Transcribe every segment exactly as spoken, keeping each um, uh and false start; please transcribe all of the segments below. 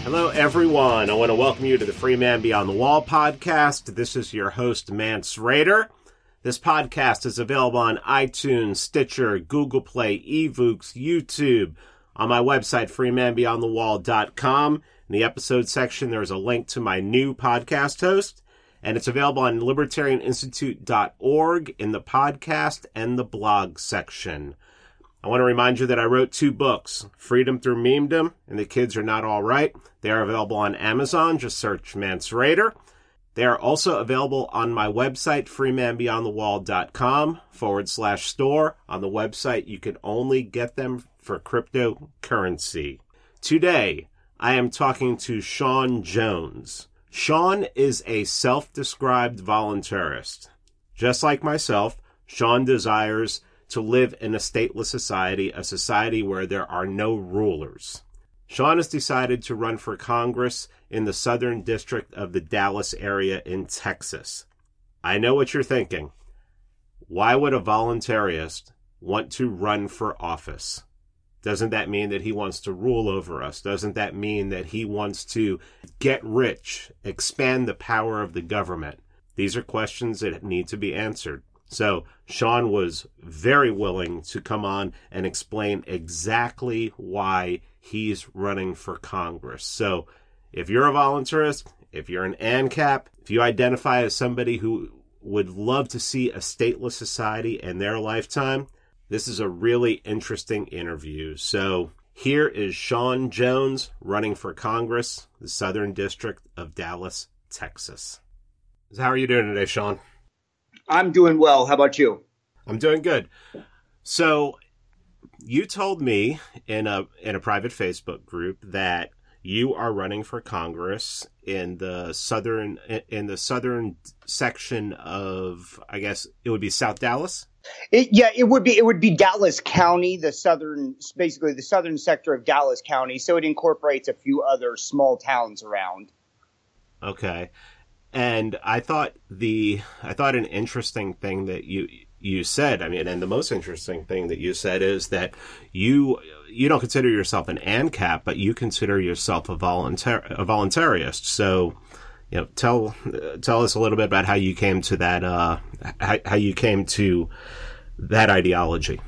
Hello, everyone. I want to welcome you to the Free Man Beyond the Wall podcast. This is your host, Mance Raider. This podcast is available on iTunes, Stitcher, Google Play, eVoox, YouTube, on my website, free man beyond the wall dot com. In the episode section, there's a link to my new podcast host, and it's available on libertarian institute dot org in the podcast and the blog section. I want to remind you that I wrote two books, Freedom Through Memedom and The Kids Are Not All Right. They are available on Amazon. Just search Mance Raider. They are also available on my website, free man beyond the wall dot com forward slash store. On the website, you can only get them for cryptocurrency. Today, I am talking to Sean Jones. Sean is a self-described voluntarist. Just like myself, Sean desires to live in a stateless society, a society where there are no rulers. Sean has decided to run for Congress in the Southern District of the Dallas area in Texas. I know what you're thinking. Why would a voluntarist want to run for office? Doesn't that mean that he wants to rule over us? Doesn't that mean that he wants to get rich, expand the power of the government? These are questions that need to be answered. So Sean was very willing to come on and explain exactly why he's running for Congress. So if you're a voluntarist, if you're an ANCAP, if you identify as somebody who would love to see a stateless society in their lifetime, this is a really interesting interview. So here is Sean Jones running for Congress, the Southern District of Dallas, Texas. How are you doing today, Sean? I'm doing well. How about you? I'm doing good. So you told me in a in a private Facebook group that you are running for Congress in the southern in the southern section of, I guess it would be South Dallas. It, yeah, it would be it would be Dallas County, the southern, basically the southern sector of Dallas County. So it incorporates a few other small towns around. Okay. And I thought the I thought an interesting thing that you you said, I mean, and the most interesting thing that you said is that you you don't consider yourself an ANCAP, but you consider yourself a voluntar a voluntarist. So, you know, tell tell us a little bit about how you came to that uh, how, how you came to that ideology.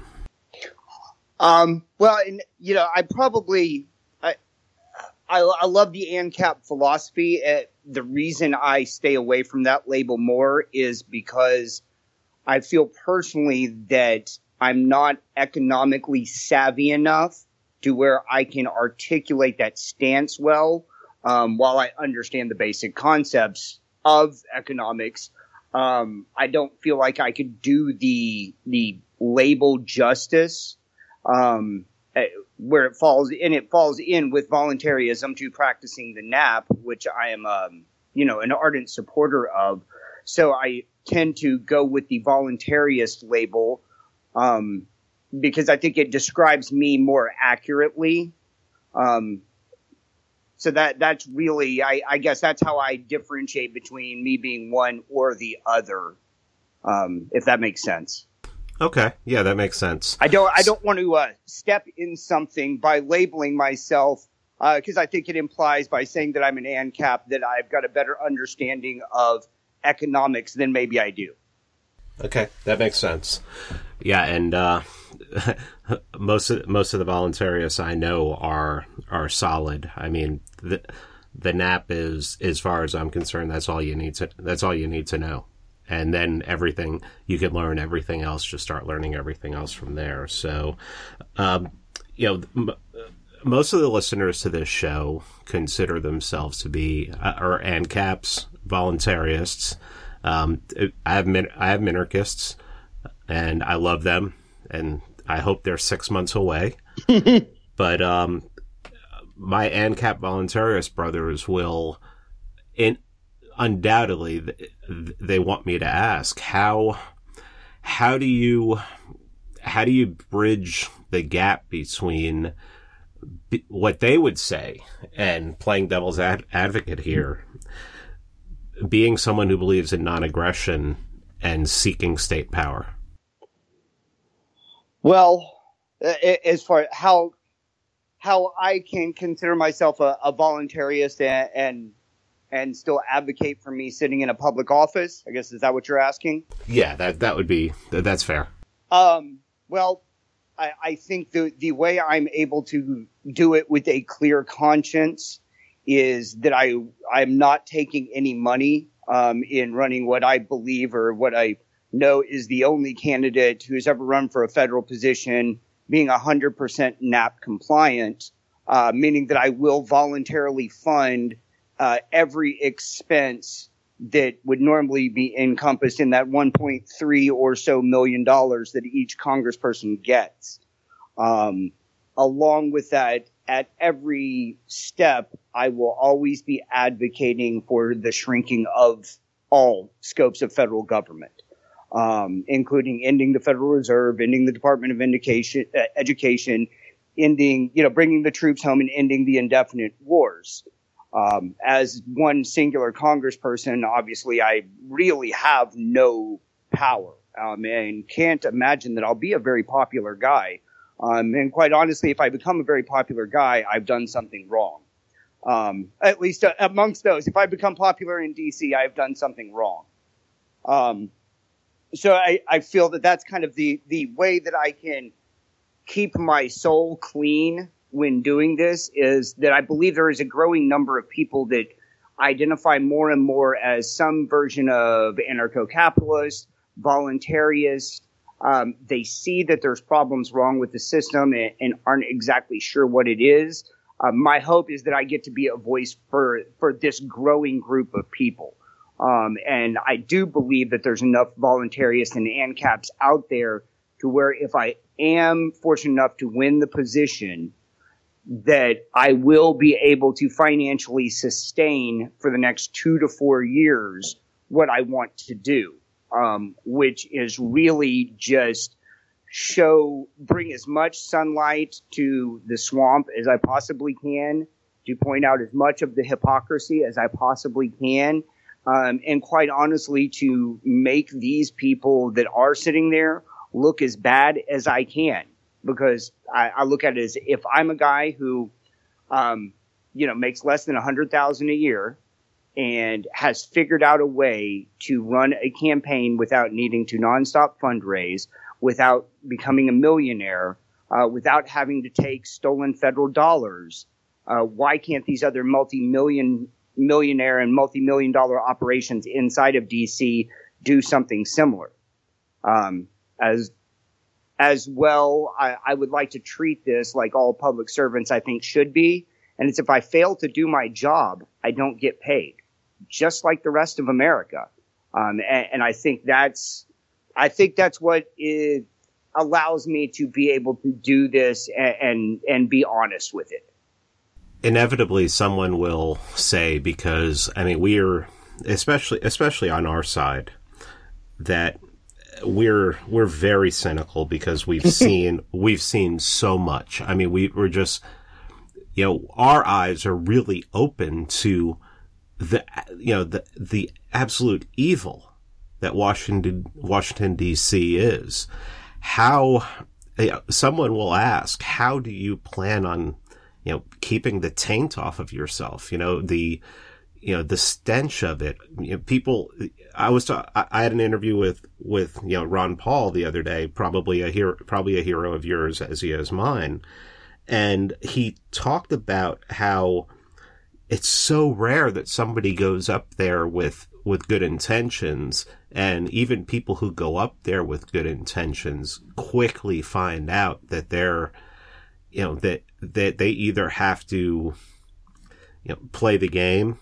Um. Well, and, you know, I probably I I, I love the ANCAP philosophy. Uh, the reason I stay away from that label more is because I feel personally that I'm not economically savvy enough to where I can articulate that stance well. Um, while I understand the basic concepts of economics, um, I don't feel like I could do the the label justice. Um, where it falls and it falls in with voluntarism to practicing the N A P, which I am, um, you know, an ardent supporter of. So I tend to go with the voluntarist label, um, because I think it describes me more accurately. Um, so that, that's really, I, I guess that's how I differentiate between me being one or the other. Um, if that makes sense. Okay. Yeah, that makes sense. I don't I don't want to uh, step in something by labeling myself, because uh, I think it implies by saying that I'm an ANCAP that I've got a better understanding of economics than maybe I do. Okay, that makes sense. Yeah, and uh, most of most of the voluntarists I know are are solid. I mean, the the N A P is, as far as I'm concerned, that's all you need to that's all you need to know. And then everything, you can learn everything else, just start learning everything else from there. So, um, you know, m- most of the listeners to this show consider themselves to be, uh, or ANCAPs, voluntarists. Um, I have min- I have minarchists, and I love them, and I hope they're six months away. But um, my ANCAP voluntarist brothers will, in undoubtedly, they want me to ask how how do you how do you bridge the gap between what they would say and, playing devil's ad- advocate here, being someone who believes in non-aggression and seeking state power? Well, as far as how how I can consider myself a, a voluntarist and, and and still advocate for me sitting in a public office. I guess, is that what you're asking? Yeah, that that would be, that's fair. Um, well, I, I think the, the way I'm able to do it with a clear conscience is that I, I'm not taking any money um, in running what I believe or what I know is the only candidate who's ever run for a federal position being one hundred percent N A P compliant, uh, meaning that I will voluntarily fund uh, every expense that would normally be encompassed in that one point three or so million dollars that each congressperson gets. Um, along with that, at every step, I will always be advocating for the shrinking of all scopes of federal government, um, including ending the Federal Reserve, ending the Department of Education, uh, Education, ending, you know, bringing the troops home and ending the indefinite wars. Um, as one singular congressperson, obviously, I really have no power, um, and can't imagine that I'll be a very popular guy. Um, and quite honestly, if I become a very popular guy, I've done something wrong. Um, at least uh, amongst those, if I become popular in D C, I've done something wrong. Um, so I, I feel that that's kind of the, the way that I can keep my soul clean when doing this, is that I believe there is a growing number of people that identify more and more as some version of anarcho-capitalist, voluntarist. Um, they see that there's problems wrong with the system and, and aren't exactly sure what it is. Uh, my hope is that I get to be a voice for, for this growing group of people. Um, and I do believe that there's enough voluntarists and ANCAPs out there to where if I am fortunate enough to win the position, that I will be able to financially sustain for the next two to four years what I want to do, um, which is really just show, bring as much sunlight to the swamp as I possibly can, to point out as much of the hypocrisy as I possibly can, um, and quite honestly, to make these people that are sitting there look as bad as I can. Because I, I look at it as, if I'm a guy who, um, you know, makes less than a hundred thousand a year and has figured out a way to run a campaign without needing to nonstop fundraise, without becoming a millionaire, uh, without having to take stolen federal dollars, uh, why can't these other multi-million millionaire and multi-million dollar operations inside of D C do something similar? Um, as As well, I, I would like to treat this like all public servants I think should be. And it's, if I fail to do my job, I don't get paid, just like the rest of America. Um, and, and I think that's, I think that's what it allows me to be able to do this and, and, and be honest with it. Inevitably, someone will say, because, I mean, we're, especially, especially on our side, that we're we're very cynical because we've seen we've seen so much. I mean, we we're just, you know, our eyes are really open to the, you know, the the absolute evil that Washington Washington D C is. How, you know, someone will ask, how do you plan on, you know, keeping the taint off of yourself? You know, the you know, the stench of it. You know, people, I was, ta- I had an interview with, with, you know, Ron Paul the other day, probably a hero, probably a hero of yours as he is mine. And he talked about how it's so rare that somebody goes up there with, with good intentions. And even people who go up there with good intentions quickly find out that they're, you know, that, that they either have to, you know, play the game,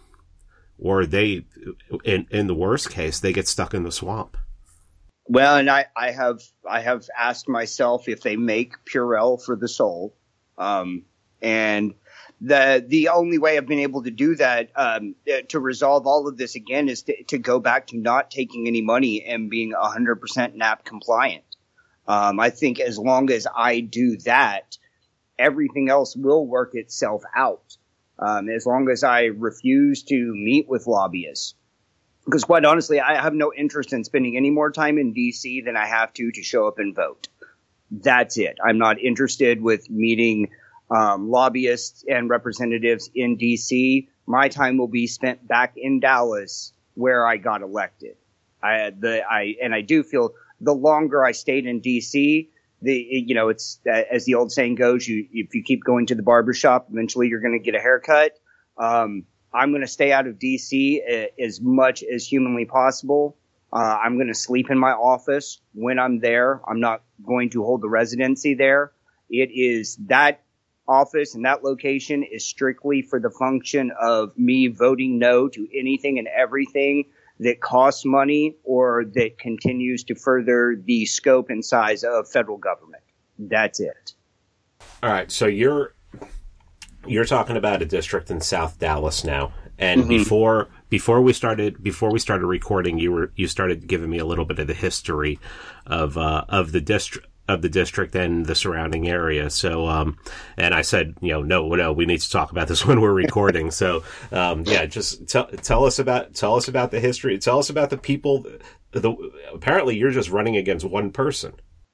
or they, in, in the worst case, they get stuck in the swamp. Well, and I, I have I have asked myself if they make Purell for the soul, um, and the the only way I've been able to do that, um, to resolve all of this again, is to, to go back to not taking any money and being one hundred percent N A P compliant. Um, I think as long as I do that, everything else will work itself out. Um, as long as I refuse to meet with lobbyists. Because quite honestly, I have no interest in spending any more time in D C than I have to to show up and vote. That's it. I'm not interested with meeting um, lobbyists and representatives in D C. My time will be spent back in Dallas where I got elected. I, the, I, and I do feel the longer I stayed in D C, the, you know, it's, as the old saying goes, you, if you keep going to the barbershop, eventually you're going to get a haircut. Um, I'm going to stay out of D C as much as humanly possible. Uh, I'm going to sleep in my office when I'm there. I'm not going to hold the residency there. It is that office and that location is strictly for the function of me voting no to anything and everything that costs money or that continues to further the scope and size of federal government. That's it. All right. So you're, you're talking about a district in South Dallas now. And mm-hmm. before before we started before we started recording, you were you started giving me a little bit of the history of uh, of the district of the district and the surrounding area. So, um, and I said, you know, no, no, we need to talk about this when we're recording. So, um, yeah, just tell tell us about tell us about the history. Tell us about the people. The apparently you're just running against one person.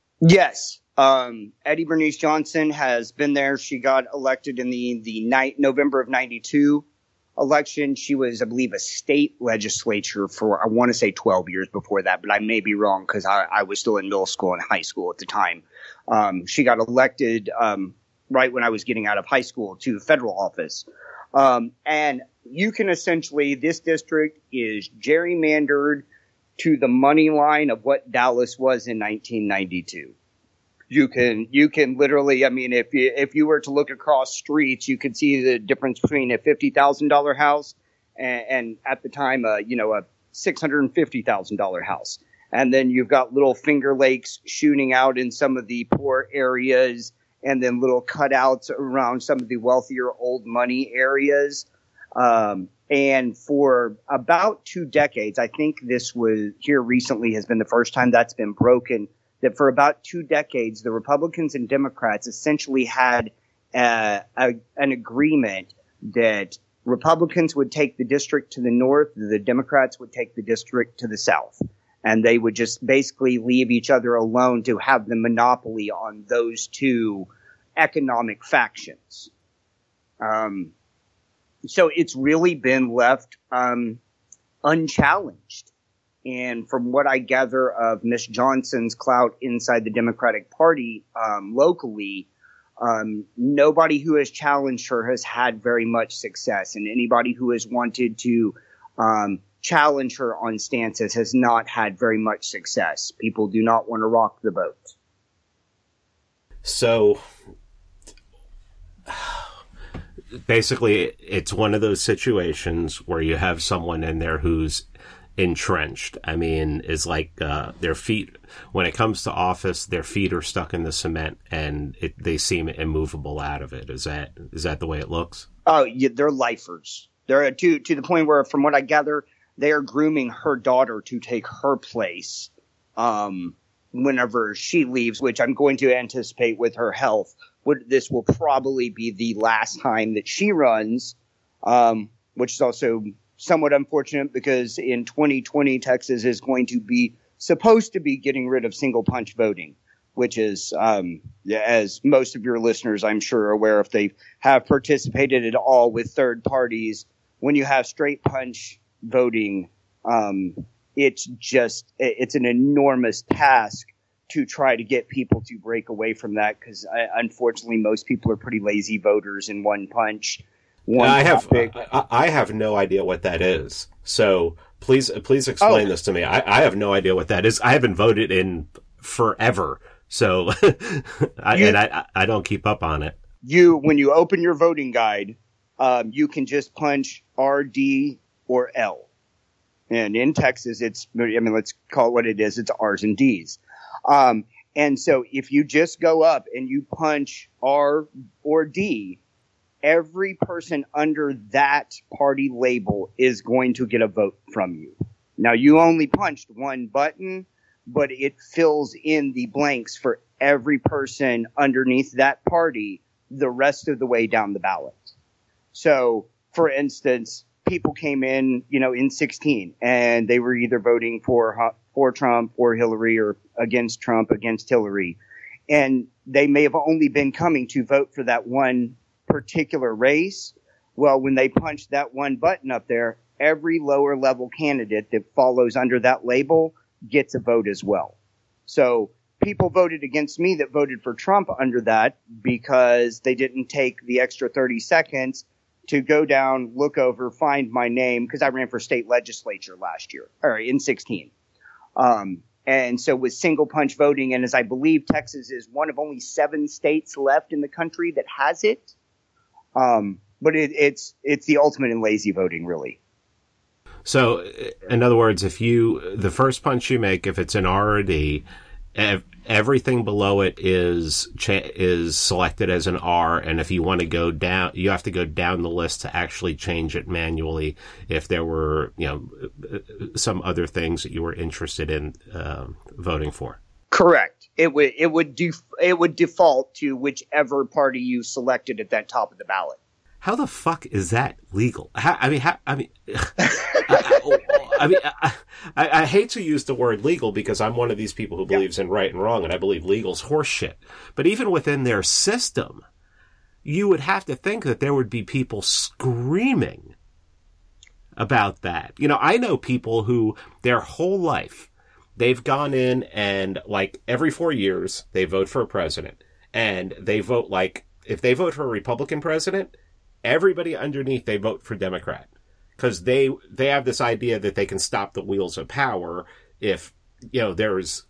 Yes. Um, Eddie Bernice Johnson has been there. She got elected in the the night November of ninety-two. Election. She was, I believe, a state legislature for, I want to say twelve years before that, but I may be wrong because I, I was still in middle school and high school at the time. Um, she got elected um, right when I was getting out of high school to federal office. Um, and you can essentially, this district is gerrymandered to the money line of what Dallas was in nineteen ninety-two. You can, you can literally, I mean, if you, if you were to look across streets, you could see the difference between a fifty thousand dollars house and, and at the time, uh, you know, a six hundred fifty thousand dollars house. And then you've got little Finger Lakes shooting out in some of the poor areas and then little cutouts around some of the wealthier old money areas. Um, and for about two decades, I think this was here recently has been the first time that's been broken. That for about two decades, the Republicans and Democrats essentially had uh, a, an agreement that Republicans would take the district to the north, the Democrats would take the district to the south. And they would just basically leave each other alone to have the monopoly on those two economic factions. Um, so it's really been left um, unchallenged. And from what I gather of Miss Johnson's clout inside the Democratic Party um, locally, um, nobody who has challenged her has had very much success. And anybody who has wanted to um, challenge her on stances has not had very much success. People do not want to rock the boat. So basically, it's one of those situations where you have someone in there who's entrenched. I mean, is like uh, their feet, when it comes to office, their feet are stuck in the cement and it, they seem immovable out of it. Is that is that the way it looks? Oh, yeah, they're lifers. They're to to the point where, from what I gather, they are grooming her daughter to take her place um, whenever she leaves, which I'm going to anticipate with her health. Would, this will probably be the last time that she runs, um, which is also somewhat unfortunate because in twenty twenty, Texas is going to be supposed to be getting rid of single punch voting, which is, um, as most of your listeners, I'm sure, are aware if they have participated at all with third parties. When you have straight punch voting, um, it's just, it's an enormous task to try to get people to break away from that because unfortunately most people are pretty lazy voters in one punch. One I have I, I have no idea what that is. So please please explain oh. this to me. I, I have no idea what that is. I haven't voted in forever, so I, you, and I I don't keep up on it. You when you open your voting guide, um, you can just punch R, D, or L. And in Texas, it's I mean let's call it what it is. It's R's and D's. Um, and so if you just go up and you punch R or D, every person under that party label is going to get a vote from you. Now, you only punched one button, but it fills in the blanks for every person underneath that party the rest of the way down the ballot. So, for instance, people came in, you know, in sixteen, and they were either voting for for Trump or Hillary or against Trump, against Hillary. And they may have only been coming to vote for that one particular race. Well, when they punch that one button up there, every lower level candidate that follows under that label gets a vote as well. So people voted against me that voted for Trump under that because they didn't take the extra thirty seconds to go down, look over, find my name, because I ran for state legislature last year, or in sixteen. Um, and so with single punch voting, and as I believe Texas is one of only seven states left in the country that has it, um, but it, it's it's the ultimate in lazy voting, really. So, in other words, if you, the first punch you make, if it's an R or D, ev- everything below it is cha- is selected as an R, and if you want to go down, you have to go down the list to actually change it manually. If there were, you know, some other things that you were interested in uh, voting for. Correct. It would it would def- it would default to whichever party you selected at that top of the ballot. How the fuck is that legal? How, I mean, how, I mean, I, I mean, I, I hate to use the word legal because I'm one of these people who believes yeah. in right and wrong, and I believe legal's horseshit. But even within their system, you would have to think that there would be people screaming about that. You know, I know people who their whole life they've gone in and like every four years they vote for a president, and they vote like if they vote for a Republican president. Everybody underneath, they vote for Democrat because they they have this idea that they can stop the wheels of power if you know there's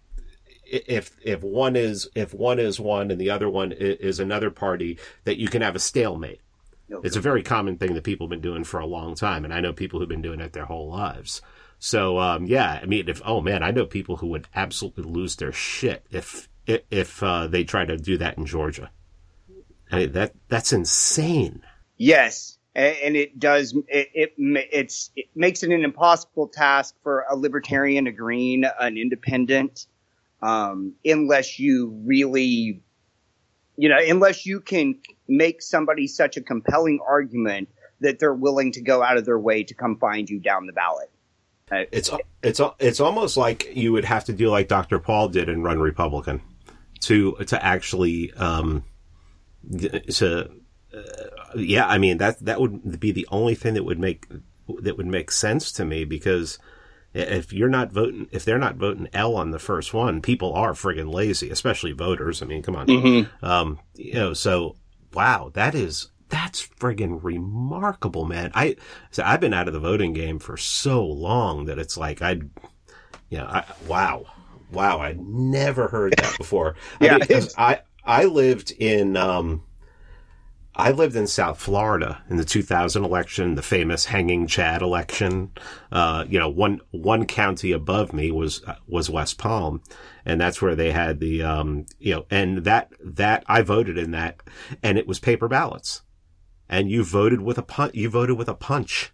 if if one is if one is one and the other one is another party, that you can have a stalemate. Okay. It's a very common thing that people have been doing for a long time, and I know people who've been doing it their whole lives. So um, yeah, I mean, if oh man, I know people who would absolutely lose their shit if if uh, they try to do that in Georgia. I mean, that that's insane. Yes, and it does. It, it it's it makes it an impossible task for a libertarian, a green, an independent, um, unless you really, you know, unless you can make somebody such a compelling argument that they're willing to go out of their way to come find you down the ballot. Uh, it's it's it's almost like you would have to do like Doctor Paul did and run Republican to to actually um, to. Uh, yeah, I mean that that would be the only thing that would make that would make sense to me, because if you're not voting, if they're not voting L on the first one, people are friggin' lazy, especially voters. I mean, come on, mm-hmm. um, you know. So wow, that is that's friggin' remarkable, man. I so I've been out of the voting game for so long that it's like I, you know, I, wow, wow, I never heard that before. yeah, I, mean, I I lived in. Um, I lived in South Florida in the two thousand election, the famous Hanging Chad election. Uh, you know, one, one county above me was, was West Palm. And that's where they had the, um, you know, and that, that I voted in that, and it was paper ballots. And you voted with a punch, you voted with a punch.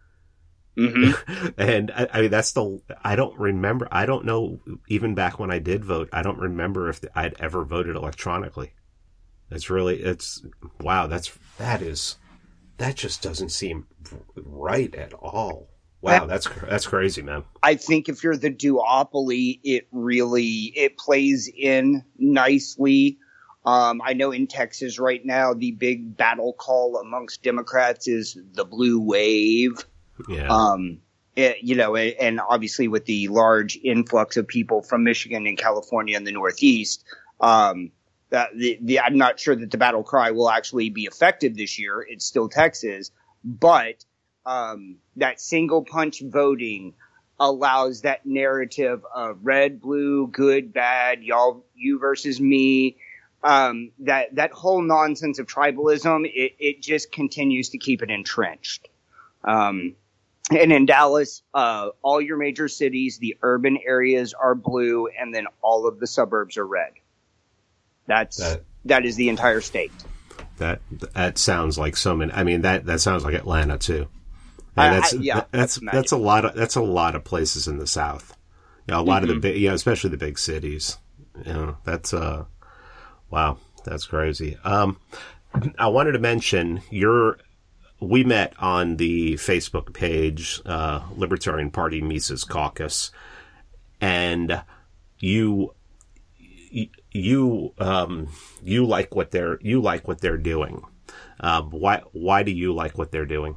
Mm-hmm. And I, I mean, that's the, I don't remember, I don't know, even back when I did vote, I don't remember if I'd ever voted electronically. It's really, it's, wow, that's, that is, that just doesn't seem right at all. Wow, that's, that's crazy, man. I think if you're the duopoly, it really, it plays in nicely. Um, I know in Texas right now, the big battle call amongst Democrats is the blue wave. Yeah. Um, it, you know, and obviously with the large influx of people from Michigan and California and the Northeast, um, Uh, the, the, I'm not sure that the battle cry will actually be effective this year. It's still Texas, but um, that single punch voting allows that narrative of red, blue, good, bad, y'all, you versus me. Um, that that whole nonsense of tribalism, it, it just continues to keep it entrenched. Um, and in Dallas, uh, all your major cities, the urban areas are blue, and then all of the suburbs are red. That's that, that is the entire state. That that sounds like so many. I mean that that sounds like Atlanta too. And that's I, I, yeah, that, that's that's, that's a lot of that's a lot of places in the South. You know, a lot mm-hmm. of the big, yeah, you know, especially the big cities. You know, that's uh, wow, that's crazy. Um, I wanted to mention your. We met on the Facebook page, uh, Libertarian Party Mises Caucus, and you. you um, you like what they're you like what they're doing. Um, why why do you like what they're doing?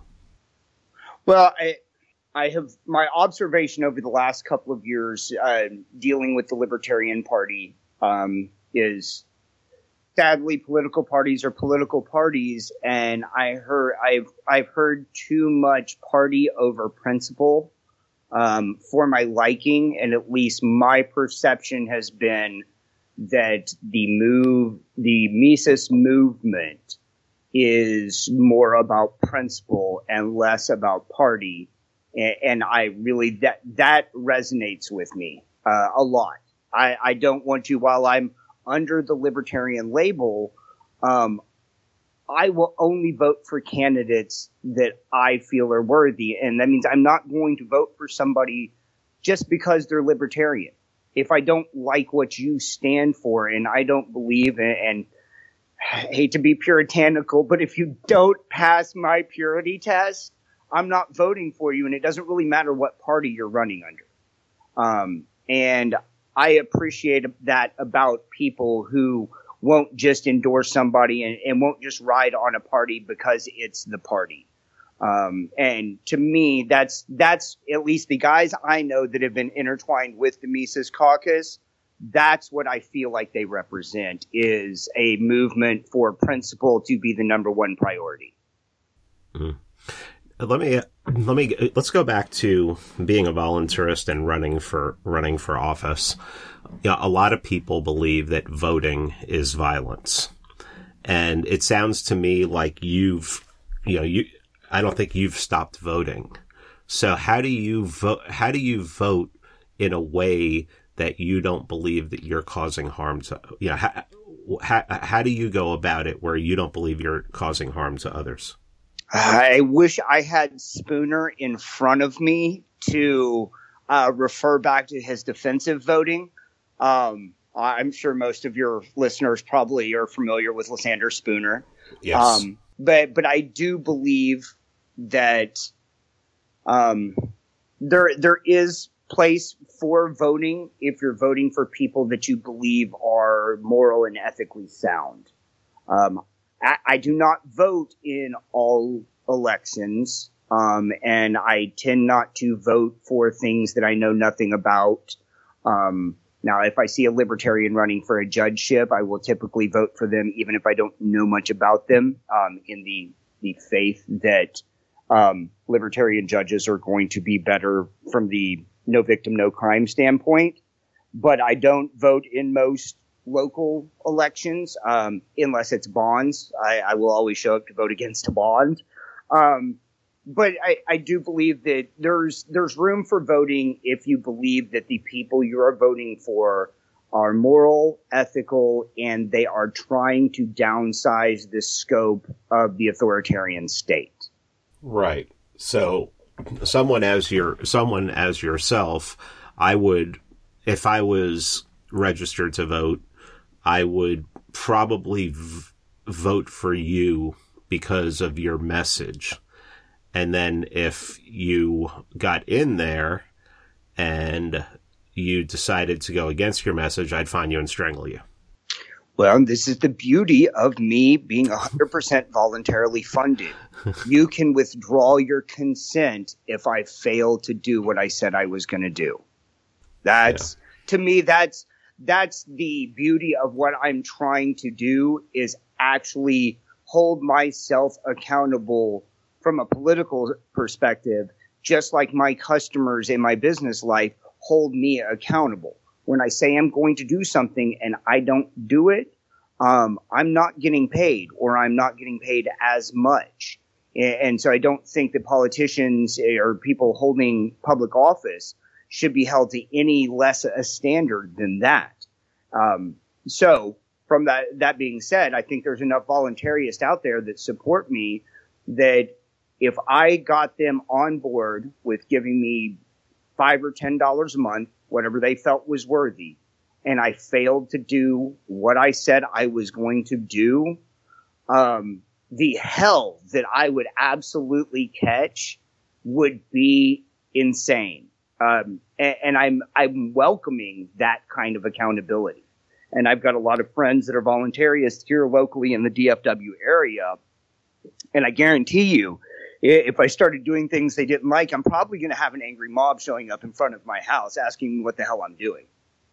Well, I, I have my observation over the last couple of years uh, dealing with the Libertarian Party um, is sadly political parties are political parties, and I heard I've I've heard too much party over principle um, for my liking, and at least my perception has been that the move the Mises movement is more about principle and less about party. And, and I really, that, that resonates with me uh, a lot. I, I don't want to, while I'm under the libertarian label, um, I will only vote for candidates that I feel are worthy. And that means I'm not going to vote for somebody just because they're libertarian. If I don't like what you stand for and I don't believe in, and I hate to be puritanical, but if you don't pass my purity test, I'm not voting for you, and it doesn't really matter what party you're running under. Um, and I appreciate that about people who won't just endorse somebody and, and won't just ride on a party because it's the party. Um, and to me, that's that's at least the guys I know that have been intertwined with the Mises Caucus. That's what I feel like they represent, is a movement for principle to be the number one priority. Mm-hmm. Let me let me let's go back to being a voluntarist and running for running for office. Yeah, a lot of people believe that voting is violence, and it sounds to me like you've you know you. I don't think you've stopped voting. So how do you vote? How do you vote in a way that you don't believe that you're causing harm to, you know, how, how, how do you go about it where you don't believe you're causing harm to others? I wish I had Spooner in front of me to uh, refer back to his defensive voting. Um, I'm sure most of your listeners probably are familiar with Lysander Spooner. Yes. Um, but, but I do believe that um, there there is place for voting if you're voting for people that you believe are moral and ethically sound. Um, I, I do not vote in all elections, um, and I tend not to vote for things that I know nothing about. Um, now, if I see a libertarian running for a judgeship, I will typically vote for them, even if I don't know much about them, um, in the, the faith that um, libertarian judges are going to be better from the no victim, no crime standpoint. But I don't vote in most local elections, um, unless it's bonds. I, I will always show up to vote against a bond. Um, but I, I do believe that there's, there's room for voting if you believe that the people you are voting for are moral, ethical, and they are trying to downsize the scope of the authoritarian state. Right. So someone as your, someone as yourself, I would, if I was registered to vote, I would probably v- vote for you because of your message. And then if you got in there and you decided to go against your message, I'd find you and strangle you. Well, this is the beauty of me being one hundred percent voluntarily funded. You can withdraw your consent if I fail to do what I said I was going to do. That's, yeah. To me, that's, that's the beauty of what I'm trying to do, is actually hold myself accountable from a political perspective, just like my customers in my business life hold me accountable. When I say I'm going to do something and I don't do it, um, I'm not getting paid, or I'm not getting paid as much. And so I don't think that politicians or people holding public office should be held to any less a standard than that. Um, so from that, that being said, I think there's enough voluntarists out there that support me that if I got them on board with giving me five or ten dollars a month, whatever they felt was worthy, and I failed to do what I said I was going to do, um, the hell that I would absolutely catch would be insane. Um, and, and I'm, I'm welcoming that kind of accountability. and I've got a lot of friends that are voluntarists here locally in the D F W area. And I guarantee you, if I started doing things they didn't like, I'm probably going to have an angry mob showing up in front of my house asking me what the hell I'm doing.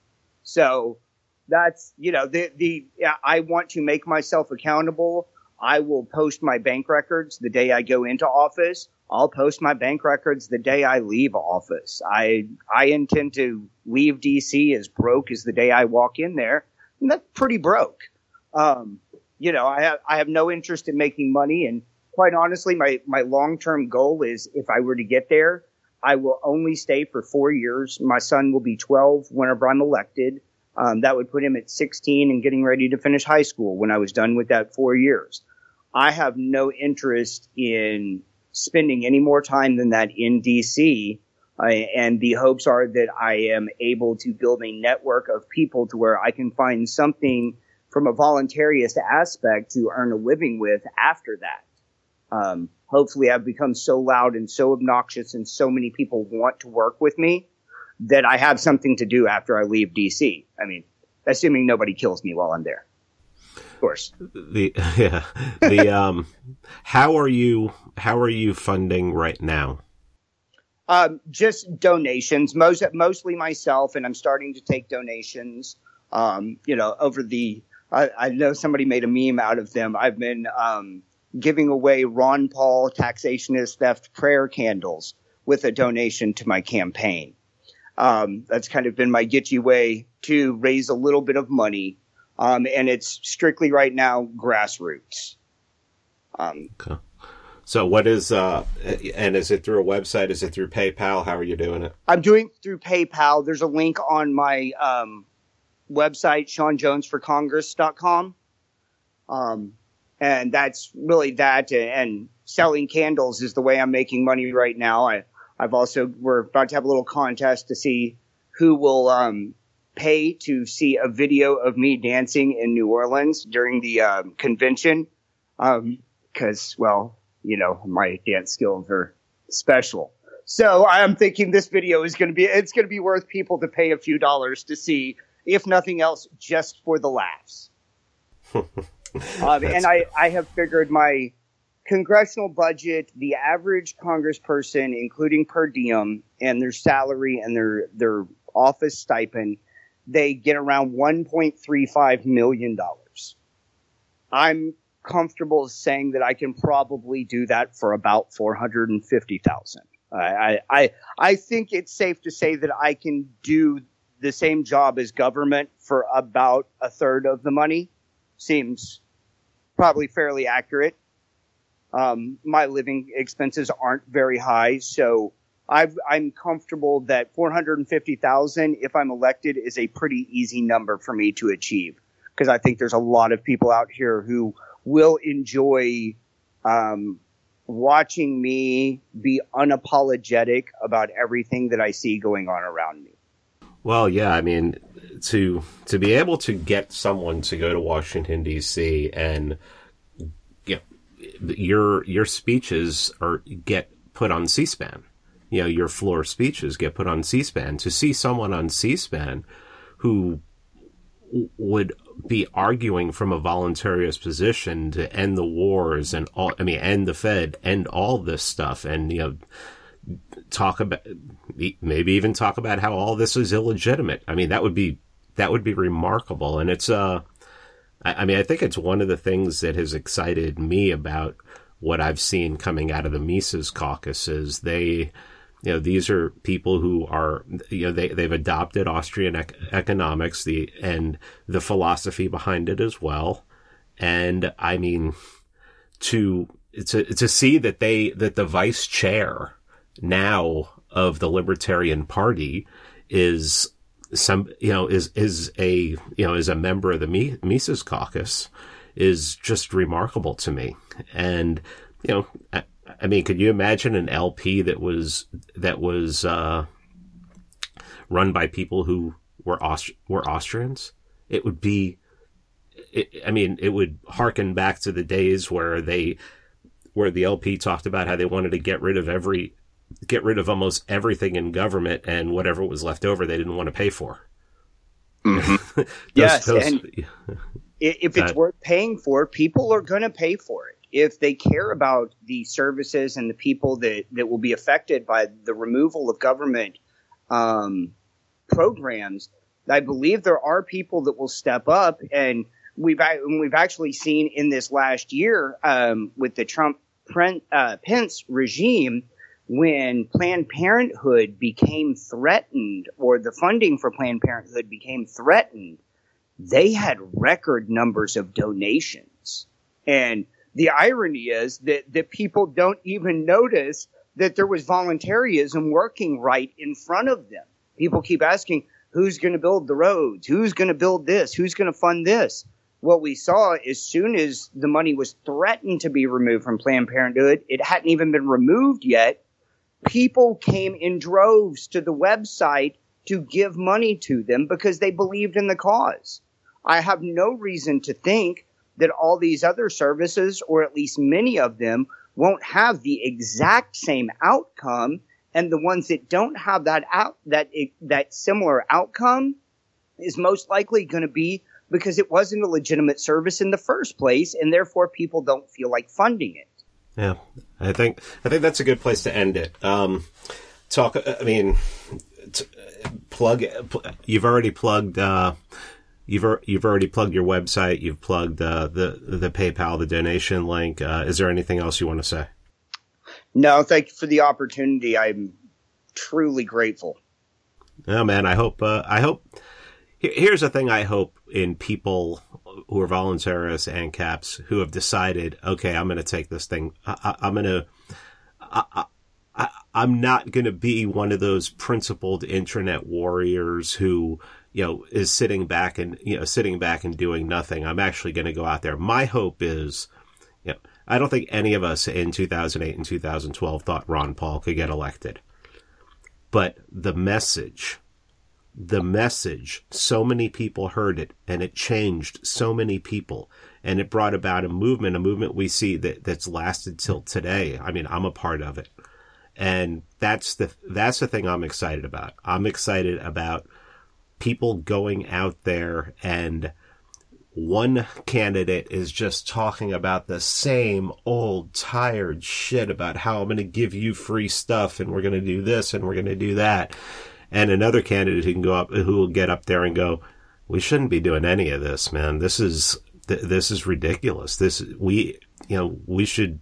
So that's, you know, the, the, I want to make myself accountable. I will post my bank records the day I go into office. I'll post my bank records the day I leave office. I, I intend to leave D C as broke as the day I walk in there. And that's pretty broke. Um, you know, I have, I have no interest in making money. And quite honestly, my, my long-term goal is if I were to get there, I will only stay for four years. My son will be twelve whenever I'm elected. Um, that would put him at sixteen and getting ready to finish high school when I was done with that four years. I have no interest in spending any more time than that in D C. Uh, and the hopes are that I am able to build a network of people to where I can find something from a voluntarist aspect to earn a living with after that. Um, hopefully I've become so loud and so obnoxious and so many people want to work with me that I have something to do after I leave D C. I mean, assuming nobody kills me while I'm there. Of course. The, yeah, the, um, how are you, how are you funding right now? Um, just donations, most, mostly myself, and I'm starting to take donations, um, you know, over the, I, I know somebody made a meme out of them. I've been, um, giving away Ron Paul taxation is theft prayer candles with a donation to my campaign. Um, that's kind of been my getchy way to raise a little bit of money. Um, and it's strictly right now grassroots. Um, okay. So what is, uh, and is it through a website? Is it through PayPal? How are you doing it? I'm doing it through PayPal. There's a link on my, um, website, sean jones for congress dot com. Um, and that's really that. And selling candles is the way I'm making money right now. I, I've also, we're about to have a little contest to see who will, um, pay to see a video of me dancing in New Orleans during the, um, convention. Um, cause, well, you know, my dance skills are special. So I'm thinking this video is going to be, it's going to be worth people to pay a few dollars to see, if nothing else, just for the laughs. um, and I, I have figured my congressional budget, the average congressperson, including per diem and their salary and their, their office stipend, they get around one point three five million dollars. I'm comfortable saying that I can probably do that for about four hundred fifty thousand dollars. I, I, I think it's safe to say that I can do the same job as government for about a third of the money. Seems probably fairly accurate. Um, my living expenses aren't very high, so I've, I'm comfortable that four hundred fifty thousand, if I'm elected, is a pretty easy number for me to achieve. Because I think there's a lot of people out here who will enjoy um, watching me be unapologetic about everything that I see going on around me. Well, yeah, I mean, to to be able to get someone to go to Washington, D C and you know, your your speeches are get put on C-SPAN. You know, your floor speeches get put on C-SPAN. To see someone on C-SPAN who w- would be arguing from a voluntarist position to end the wars and all, I mean, end the Fed, end all this stuff, and, you know, talk about, maybe even talk about how all this is illegitimate. I mean, that would be, that would be remarkable. And it's, uh, I, I mean, I think it's one of the things that has excited me about what I've seen coming out of the Mises caucus is they, you know, these are people who are, you know, they, they've adopted Austrian ec- economics, the, and the philosophy behind it as well. And I mean, to, to, to see that they, that the vice chair now of the Libertarian Party is some, you know, is, is a, you know, is a member of the Mises caucus is just remarkable to me. And, you know, I, I mean, could you imagine an L P that was, that was, uh, run by people who were Aust- were Austrians? It would be, it, I mean, it would harken back to the days where they, where the L P talked about how they wanted to get rid of every, get rid of almost everything in government, and whatever was left over, they didn't want to pay for. Mm-hmm. those, yes, those, and if it's worth paying for, people are going to pay for it. If they care about the services and the people that, that will be affected by the removal of government um, programs, I believe there are people that will step up. And we've we've actually seen in this last year um, with the Trump uh, Pence regime, when Planned Parenthood became threatened, or the funding for Planned Parenthood became threatened, they had record numbers of donations. And the irony is that, that people don't even notice that there was voluntarism working right in front of them. People keep asking, who's going to build the roads? Who's going to build this? Who's going to fund this? What we saw, as soon as the money was threatened to be removed from Planned Parenthood, it hadn't even been removed yet, people came in droves to the website to give money to them because they believed in the cause. I have no reason to think that all these other services, or at least many of them, won't have the exact same outcome. And the ones that don't have that out, that that similar outcome is most likely going to be because it wasn't a legitimate service in the first place, and therefore people don't feel like funding it. Yeah, I think I think that's a good place to end it. Um, talk. I mean, t- plug. You've already plugged. Uh, you've you've already plugged your website. You've plugged uh, the the PayPal, the donation link. Uh, is there anything else you want to say? No, thank you for the opportunity. I'm truly grateful. Oh man, I hope. Uh, I hope. Here's the thing I hope in people who are voluntarists and caps who have decided, okay, I'm going to take this thing. I, I, I'm going to, I, I, I'm not going to be one of those principled internet warriors who, you know, is sitting back and, you know, sitting back and doing nothing. I'm actually going to go out there. My hope is, you know, I don't think any of us in two thousand eight and two thousand twelve thought Ron Paul could get elected. But the message, the message, so many people heard it, and it changed so many people, and it brought about a movement, a movement we see that, that's lasted till today. I mean, I'm a part of it. And that's the, that's the thing I'm excited about. I'm excited about people going out there, and one candidate is just talking about the same old tired shit about how I'm going to give you free stuff and we're going to do this and we're going to do that. And another candidate who can go up, who will get up there and go, we shouldn't be doing any of this, man. This is, th- this is ridiculous. This, we, you know, we should,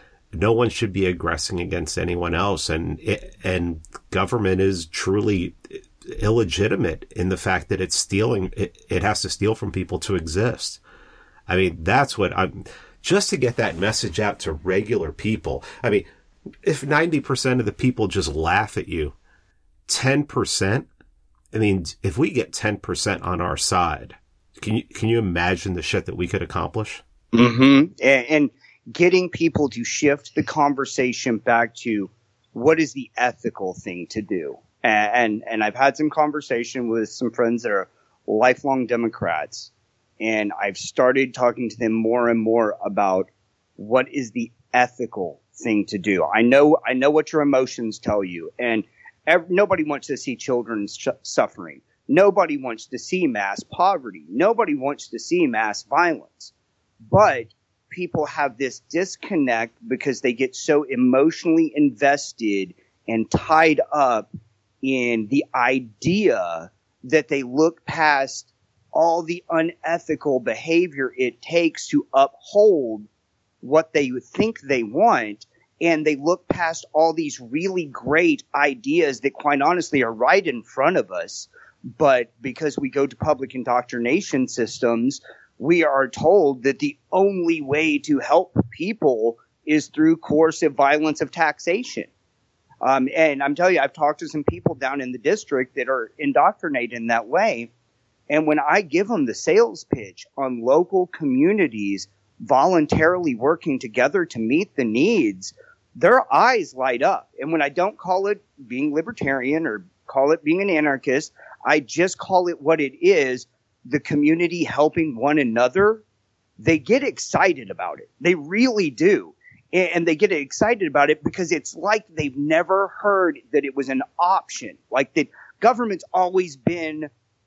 no one should be aggressing against anyone else. And, it, and government is truly illegitimate in the fact that it's stealing, it, it has to steal from people to exist. I mean, that's what I'm, just to get that message out to regular people. I mean, if ninety percent of the people just laugh at you, ten percent, I mean, if we get ten percent on our side, can you, can you imagine the shit that we could accomplish? Mm-hmm. And, and getting people to shift the conversation back to what is the ethical thing to do. And, and, and I've had some conversation with some friends that are lifelong Democrats, and I've started talking to them more and more about what is the ethical thing to do. I know, I know what your emotions tell you, and every, nobody wants to see children sh- suffering. Nobody wants to see mass poverty. Nobody wants to see mass violence. But people have this disconnect because they get so emotionally invested and tied up in the idea that they look past all the unethical behavior it takes to uphold what they think they want, and they look past all these really great ideas that quite honestly are right in front of us. But because we go to public indoctrination systems, we are told that the only way to help people is through coercive violence of taxation. Um, and I'm telling you, I've talked to some people down in the district that are indoctrinated in that way. And when I give them the sales pitch on local communities voluntarily working together to meet the needs, their eyes light up. And when I don't call it being libertarian or call it being an anarchist, I just call it what it is, the community helping one another, they get excited about it. They really do. And they get excited about it because it's like they've never heard that it was an option. Like that government's always been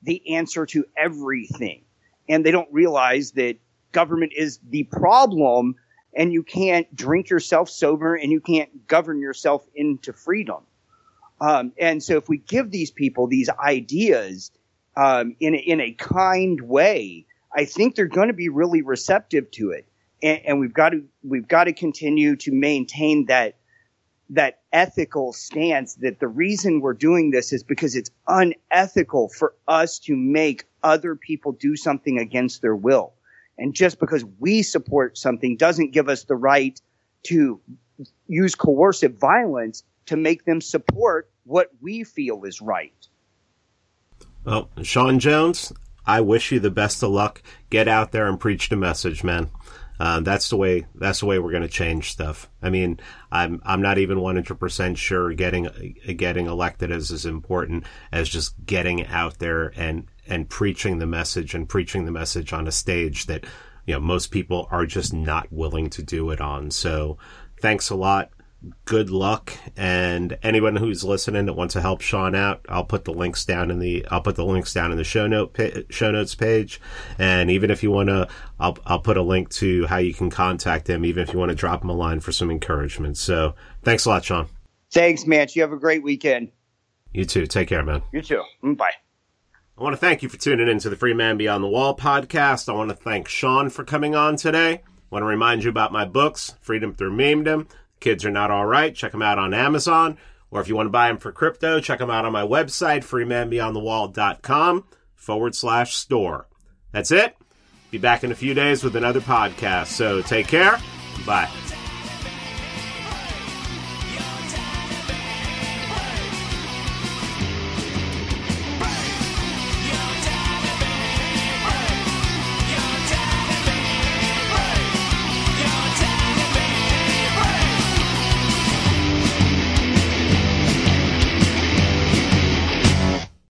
the answer to everything. And they don't realize that government is the problem, and you can't drink yourself sober and you can't govern yourself into freedom. Um, and so if we give these people these ideas um, in, a, in a kind way, I think they're going to be really receptive to it. And, and we've got to we've got to continue to maintain that that ethical stance, that the reason we're doing this is because it's unethical for us to make other people do something against their will. And just because we support something doesn't give us the right to use coercive violence to make them support what we feel is right. Well, Sean Jones, I wish you the best of luck. Get out there and preach the message, man. Uh, that's the way. That's the way we're going to change stuff. I mean, I'm I'm not even one hundred percent sure getting getting elected is as important as just getting out there and and preaching the message and preaching the message on a stage that, you know, most people are just not willing to do it on. So, thanks a lot. Good luck, and anyone who's listening that wants to help Sean out, I'll put the links down in the I'll put the links down in the show note pa- show notes page. And even if you want to, I'll I'll put a link to how you can contact him, even if you want to drop him a line for some encouragement. So thanks a lot, Sean. Thanks, man. You have a great weekend. You too. Take care, man. You too. Bye. I want to thank you for tuning in to the Free Man Beyond the Wall podcast. I want to thank Sean for coming on today. I want to remind you about my books, Freedom Through Memedom. Kids Are Not All Right. Check them out on Amazon. Or if you want to buy them for crypto, check them out on my website, freemanbeyondthewall.com forward slash store. That's it. Be back in a few days with another podcast. So take care. Bye.